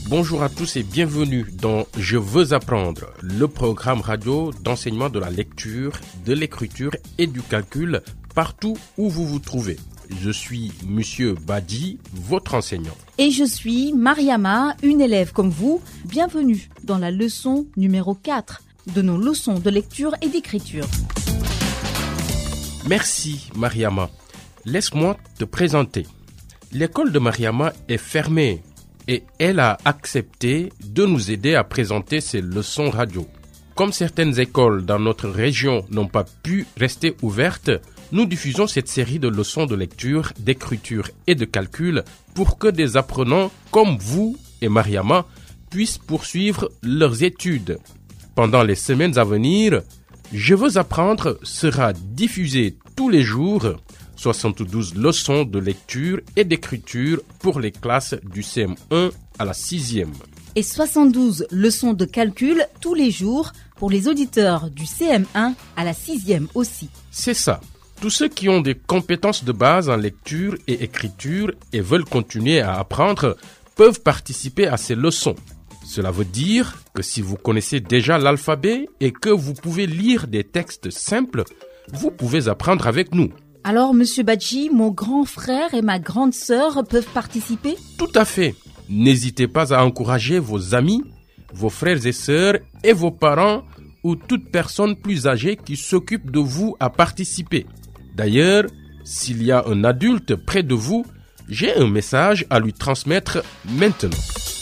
Bonjour à tous et bienvenue dans Je veux apprendre, le programme radio d'enseignement de la lecture, de l'écriture et du calcul partout où vous vous trouvez. Je suis Monsieur Badi, votre enseignant. Et je suis Mariama, une élève comme vous. Bienvenue dans la leçon numéro 4 de nos leçons de lecture et d'écriture. Merci Mariama. Laisse-moi te présenter. L'école de Mariama est fermée et elle a accepté de nous aider à présenter ses leçons radio. Comme certaines écoles dans notre région n'ont pas pu rester ouvertes, nous diffusons cette série de leçons de lecture, d'écriture et de calcul pour que des apprenants comme vous et Mariama puissent poursuivre leurs études. Pendant les semaines à venir, Je veux apprendre sera diffusé tous les jours, 72 leçons de lecture et d'écriture pour les classes du CM1 à la 6e. Et 72 leçons de calcul tous les jours pour les auditeurs du CM1 à la 6e aussi. C'est ça. Tous ceux qui ont des compétences de base en lecture et écriture et veulent continuer à apprendre peuvent participer à ces leçons. Cela veut dire que si vous connaissez déjà l'alphabet et que vous pouvez lire des textes simples, vous pouvez apprendre avec nous. Alors, Monsieur Badji, mon grand frère et ma grande sœur peuvent participer ? Tout à fait. N'hésitez pas à encourager vos amis, vos frères et sœurs et vos parents ou toute personne plus âgée qui s'occupe de vous à participer. D'ailleurs, s'il y a un adulte près de vous, j'ai un message à lui transmettre maintenant.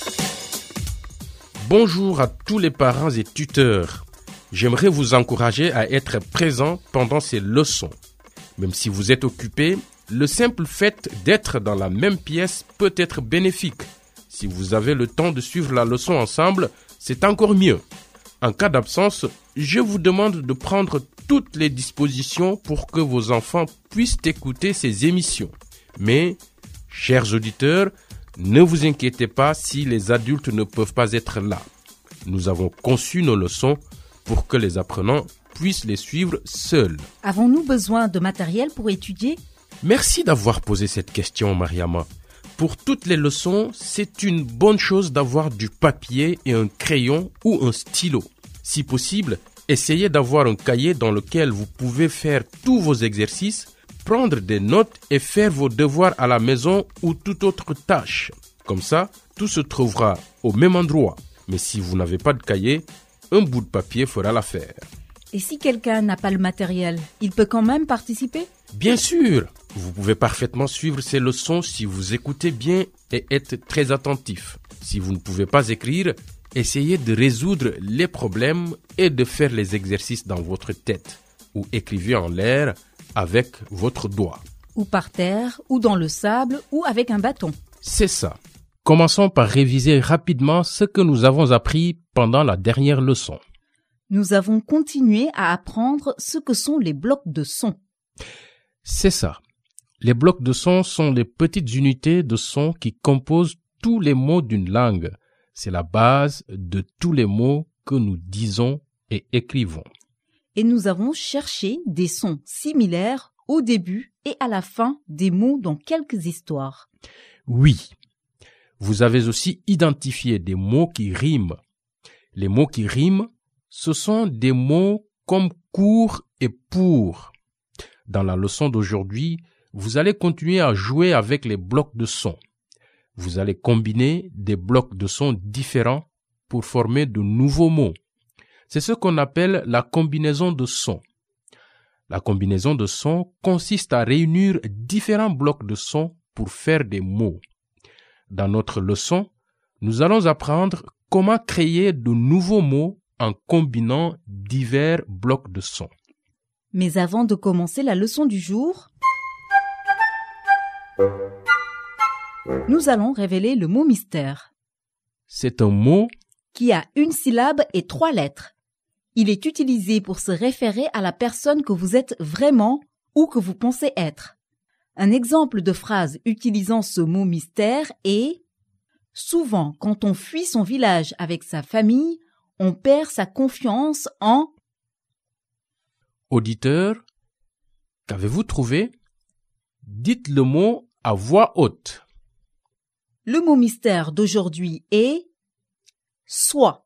Bonjour à tous les parents et tuteurs. J'aimerais vous encourager à être présents pendant ces leçons. Même si vous êtes occupé, le simple fait d'être dans la même pièce peut être bénéfique. Si vous avez le temps de suivre la leçon ensemble, c'est encore mieux. En cas d'absence, je vous demande de prendre toutes les dispositions pour que vos enfants puissent écouter ces émissions. Mais, chers auditeurs, ne vous inquiétez pas si les adultes ne peuvent pas être là. Nous avons conçu nos leçons pour que les apprenants puissent les suivre seuls. Avons-nous besoin de matériel pour étudier ? Merci d'avoir posé cette question, Mariama. Pour toutes les leçons, c'est une bonne chose d'avoir du papier et un crayon ou un stylo. Si possible, essayez d'avoir un cahier dans lequel vous pouvez faire tous vos exercices, prendre des notes et faire vos devoirs à la maison ou toute autre tâche. Comme ça, tout se trouvera au même endroit. Mais si vous n'avez pas de cahier, un bout de papier fera l'affaire. Et si quelqu'un n'a pas le matériel, il peut quand même participer ? Bien sûr, vous pouvez parfaitement suivre ces leçons si vous écoutez bien et êtes très attentif. Si vous ne pouvez pas écrire, essayez de résoudre les problèmes et de faire les exercices dans votre tête ou écrivez en l'air avec votre doigt. Ou par terre, ou dans le sable, ou avec un bâton. C'est ça. Commençons par réviser rapidement ce que nous avons appris pendant la dernière leçon. Nous avons continué à apprendre ce que sont les blocs de son. C'est ça. Les blocs de son sont les petites unités de son qui composent tous les mots d'une langue. C'est la base de tous les mots que nous disons et écrivons. Et nous avons cherché des sons similaires au début et à la fin des mots dans quelques histoires. Oui. Vous avez aussi identifié des mots qui riment. Les mots qui riment, ce sont des mots comme court et pour. Dans la leçon d'aujourd'hui, vous allez continuer à jouer avec les blocs de sons. Vous allez combiner des blocs de sons différents pour former de nouveaux mots. C'est ce qu'on appelle la combinaison de sons. La combinaison de sons consiste à réunir différents blocs de sons pour faire des mots. Dans notre leçon, nous allons apprendre comment créer de nouveaux mots en combinant divers blocs de sons. Mais avant de commencer la leçon du jour, nous allons révéler le mot mystère. C'est un mot qui a une syllabe et 3 lettres. Il est utilisé pour se référer à la personne que vous êtes vraiment ou que vous pensez être. Un exemple de phrase utilisant ce mot mystère est « Souvent, quand on fuit son village avec sa famille, on perd sa confiance en… » Auditeur, qu'avez-vous trouvé? Dites le mot à voix haute. Le mot mystère d'aujourd'hui est Soit.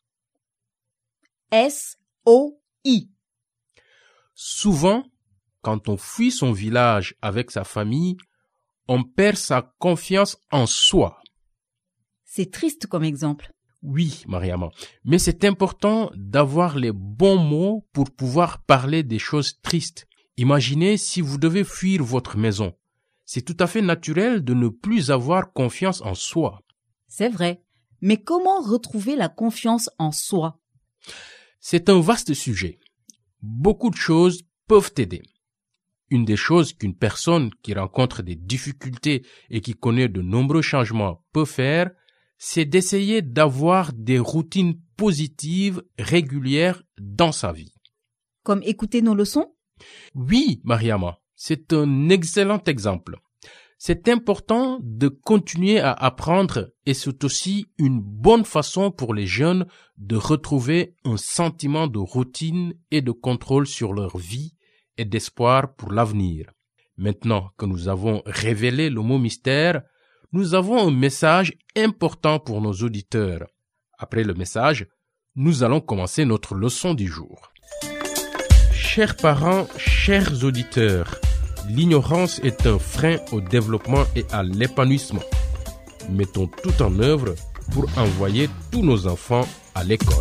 S-O-I. Souvent, quand on fuit son village avec sa famille, on perd sa confiance en soi. C'est triste comme exemple. Oui, Mariama, mais c'est important d'avoir les bons mots pour pouvoir parler des choses tristes. Imaginez si vous devez fuir votre maison. C'est tout à fait naturel de ne plus avoir confiance en soi. C'est vrai. Mais comment retrouver la confiance en soi? C'est un vaste sujet. Beaucoup de choses peuvent aider. Une des choses qu'une personne qui rencontre des difficultés et qui connaît de nombreux changements peut faire, c'est d'essayer d'avoir des routines positives régulières dans sa vie. Comme écouter nos leçons? Oui, Mariama, c'est un excellent exemple. C'est important de continuer à apprendre et c'est aussi une bonne façon pour les jeunes de retrouver un sentiment de routine et de contrôle sur leur vie et d'espoir pour l'avenir. Maintenant que nous avons révélé le mot mystère, nous avons un message important pour nos auditeurs. Après le message, nous allons commencer notre leçon du jour. Chers parents, chers auditeurs, l'ignorance est un frein au développement et à l'épanouissement. Mettons tout en œuvre pour envoyer tous nos enfants à l'école.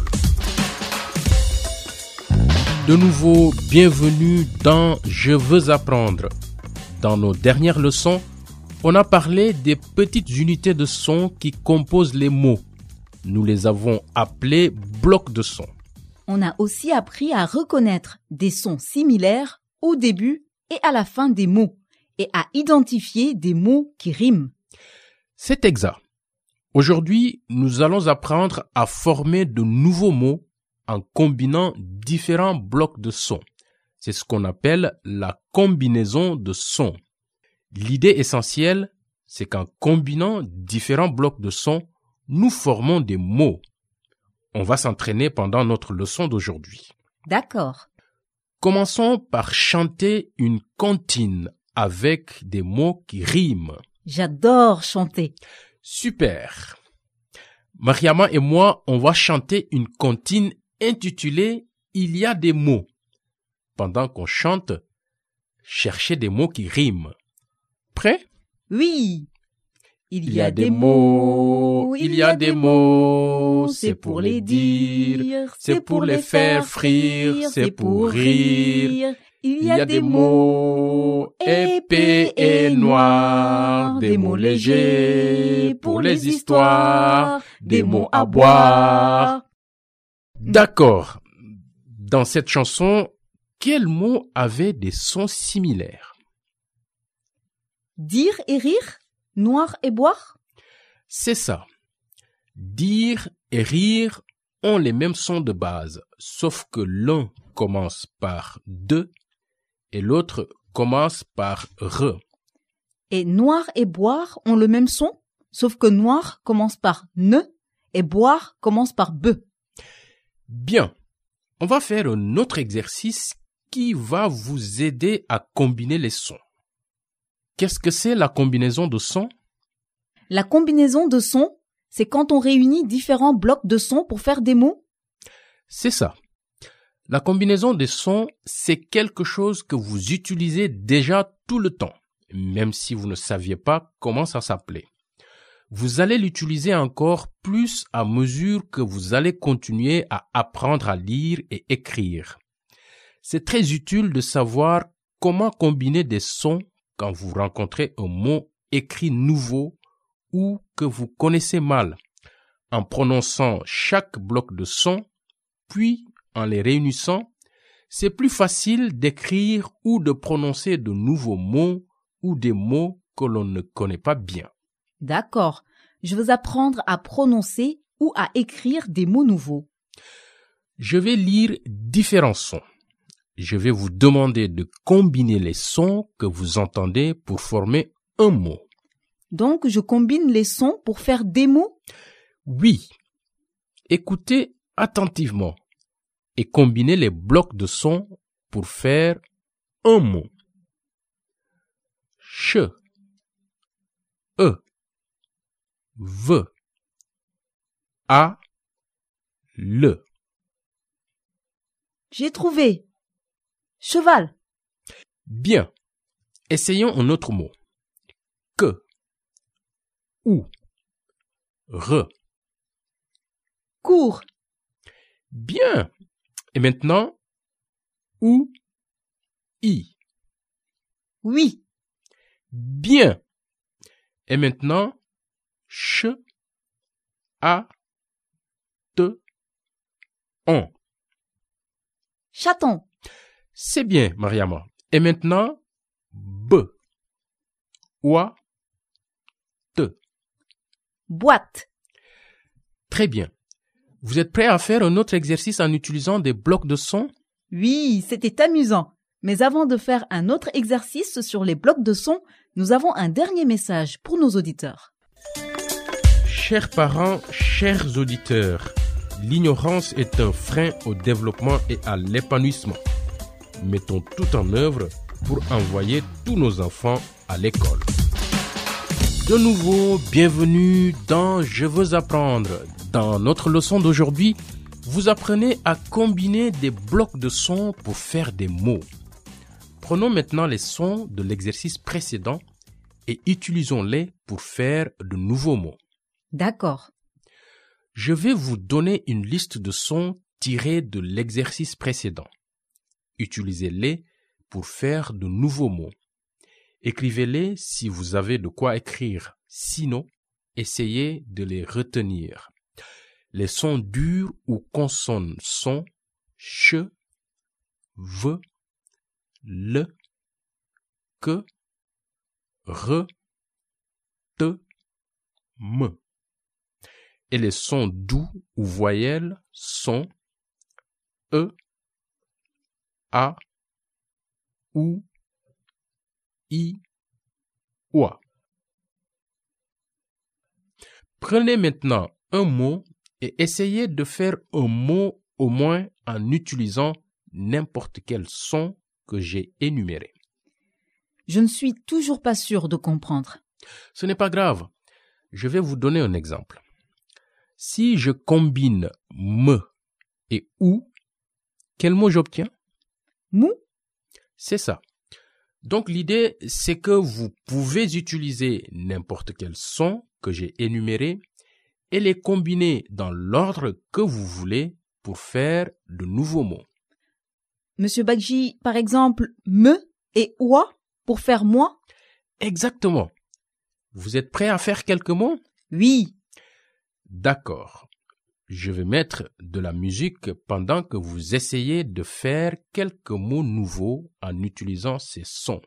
De nouveau, bienvenue dans Je veux apprendre. Dans nos dernières leçons, on a parlé des petites unités de son qui composent les mots. Nous les avons appelés blocs de son. On a aussi appris à reconnaître des sons similaires au début et à la fin des mots et à identifier des mots qui riment. C'est exact. Aujourd'hui, nous allons apprendre à former de nouveaux mots en combinant différents blocs de sons. C'est ce qu'on appelle la combinaison de sons. L'idée essentielle, c'est qu'en combinant différents blocs de sons, nous formons des mots. On va s'entraîner pendant notre leçon d'aujourd'hui. D'accord. Commençons par chanter une comptine avec des mots qui riment. J'adore chanter. Super. Mariama et moi, on va chanter une comptine intitulée « Il y a des mots ». Pendant qu'on chante, cherchez des mots qui riment. Prêt? Oui. Il y a des mots, il y a des mots, c'est pour les dire, c'est pour les faire frire, c'est pour rire. Il y a des mots épais et noirs, des mots légers pour les histoires, des mots à boire. D'accord. Dans cette chanson, quels mots avaient des sons similaires? Dire et rire? Noir et boire? C'est ça. Dire et rire ont les mêmes sons de base, sauf que l'un commence par de et l'autre commence par re. Et noir et boire ont le même son, sauf que noir commence par ne et boire commence par be. Bien. On va faire un autre exercice qui va vous aider à combiner les sons. Qu'est-ce que c'est la combinaison de sons? La combinaison de sons, c'est quand on réunit différents blocs de sons pour faire des mots? C'est ça. La combinaison des sons, c'est quelque chose que vous utilisez déjà tout le temps, même si vous ne saviez pas comment ça s'appelait. Vous allez l'utiliser encore plus à mesure que vous allez continuer à apprendre à lire et écrire. C'est très utile de savoir comment combiner des sons quand vous rencontrez un mot écrit nouveau ou que vous connaissez mal, en prononçant chaque bloc de son, puis en les réunissant, c'est plus facile d'écrire ou de prononcer de nouveaux mots ou des mots que l'on ne connaît pas bien. D'accord. Je veux apprendre à prononcer ou à écrire des mots nouveaux. Je vais lire différents sons. Je vais vous demander de combiner les sons que vous entendez pour former un mot. Donc, je combine les sons pour faire des mots? Oui. Écoutez attentivement et combinez les blocs de sons pour faire un mot. Ch, e, v, a, le. J'ai trouvé. Cheval. Bien. Essayons un autre mot. Que, ou, re. Court. Bien. Et maintenant, ou, i. Oui. Bien. Et maintenant, ch, a, te, on. Chaton. C'est bien, Mariama. Et maintenant, b, oua, te. Boîte. Très bien. Vous êtes prêts à faire un autre exercice en utilisant des blocs de son? Oui, c'était amusant. Mais avant de faire un autre exercice sur les blocs de son, nous avons un dernier message pour nos auditeurs. Chers parents, chers auditeurs, l'ignorance est un frein au développement et à l'épanouissement. Mettons tout en œuvre pour envoyer tous nos enfants à l'école. De nouveau, bienvenue dans Je veux apprendre. Dans notre leçon d'aujourd'hui, vous apprenez à combiner des blocs de sons pour faire des mots. Prenons maintenant les sons de l'exercice précédent et utilisons-les pour faire de nouveaux mots. D'accord. Je vais vous donner une liste de sons tirés de l'exercice précédent. Utilisez-les pour faire de nouveaux mots. Écrivez-les si vous avez de quoi écrire. Sinon, essayez de les retenir. Les sons durs ou consonnes sont ch, v, le, que, re, te, me. Et les sons doux ou voyelles sont e, a, ou, i, oua. Prenez maintenant un mot et essayez de faire un mot au moins en utilisant n'importe quel son que j'ai énuméré. Je ne suis toujours pas sûre de comprendre. Ce n'est pas grave. Je vais vous donner un exemple. Si je combine me et ou, quel mot j'obtiens? Mou? C'est ça. Donc l'idée, c'est que vous pouvez utiliser n'importe quel son que j'ai énuméré et les combiner dans l'ordre que vous voulez pour faire de nouveaux mots. Monsieur Bagji, par exemple, me et oua pour faire moi? Exactement. Vous êtes prêts à faire quelques mots? Oui. D'accord. Je vais mettre de la musique pendant que vous essayez de faire quelques mots nouveaux en utilisant ces sons.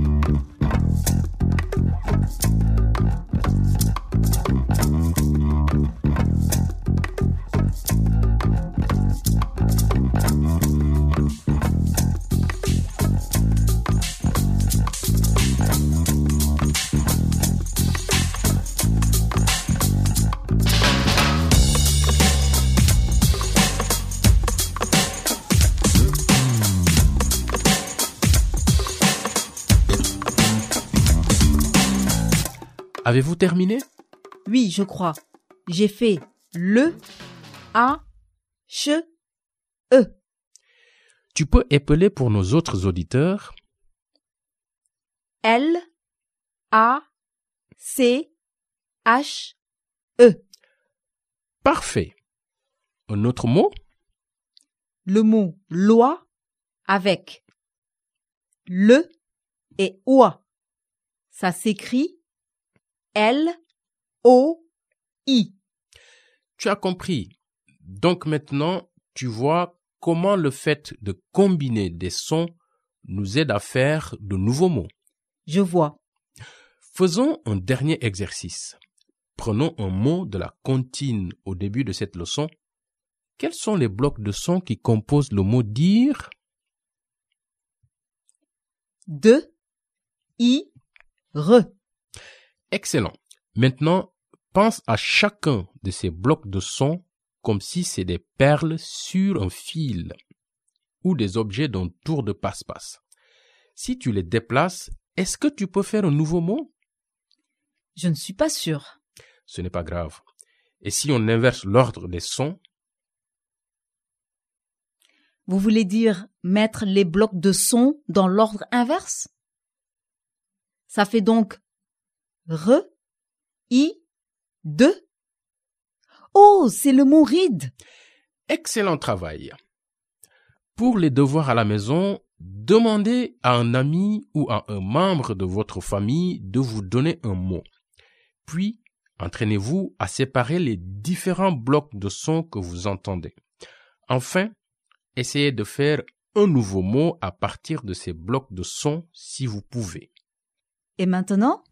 Avez-vous terminé? Oui, je crois. J'ai fait le, a, che, e. Tu peux épeler pour nos autres auditeurs? L, A, C, H, E. Parfait. Un autre mot? Le mot loi avec le et oua. Ça s'écrit L-O-I. Tu as compris. Donc maintenant, tu vois comment le fait de combiner des sons nous aide à faire de nouveaux mots. Je vois. Faisons un dernier exercice. Prenons un mot de la comptine au début de cette leçon. Quels sont les blocs de sons qui composent le mot dire? De, i, re. Excellent. Maintenant, pense à chacun de ces blocs de sons comme si c'est des perles sur un fil ou des objets d'un tour de passe-passe. Si tu les déplaces, est-ce que tu peux faire un nouveau mot? Je ne suis pas sûre. Ce n'est pas grave. Et si on inverse l'ordre des sons, Vous voulez dire mettre les blocs de son dans l'ordre inverse? Ça fait donc re, i, de. Oh, c'est le mot ride. Excellent travail. Pour les devoirs à la maison, demandez à un ami ou à un membre de votre famille de vous donner un mot. Puis, entraînez-vous à séparer les différents blocs de son que vous entendez. Enfin, essayez de faire un nouveau mot à partir de ces blocs de son si vous pouvez. Et maintenant?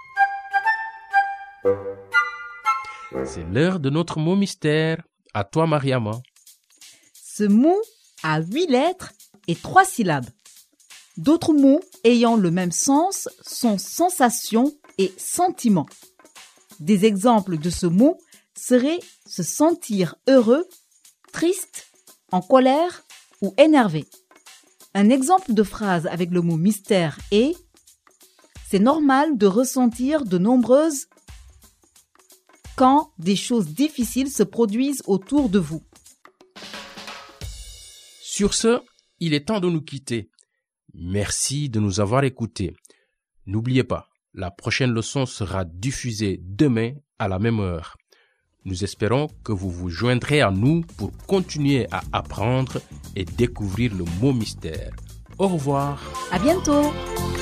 C'est l'heure de notre mot mystère. À toi, Mariama. Ce mot a 8 lettres et 3 syllabes. D'autres mots ayant le même sens sont sensation et sentiment. Des exemples de ce mot seraient se sentir heureux, triste, en colère ou énervé. Un exemple de phrase avec le mot mystère est « C'est normal de ressentir de nombreuses quand des choses difficiles se produisent autour de vous. » Sur ce, il est temps de nous quitter. Merci de nous avoir écoutés. N'oubliez pas, la prochaine leçon sera diffusée demain à la même heure. Nous espérons que vous vous joindrez à nous pour continuer à apprendre et découvrir le mot mystère. Au revoir. À bientôt.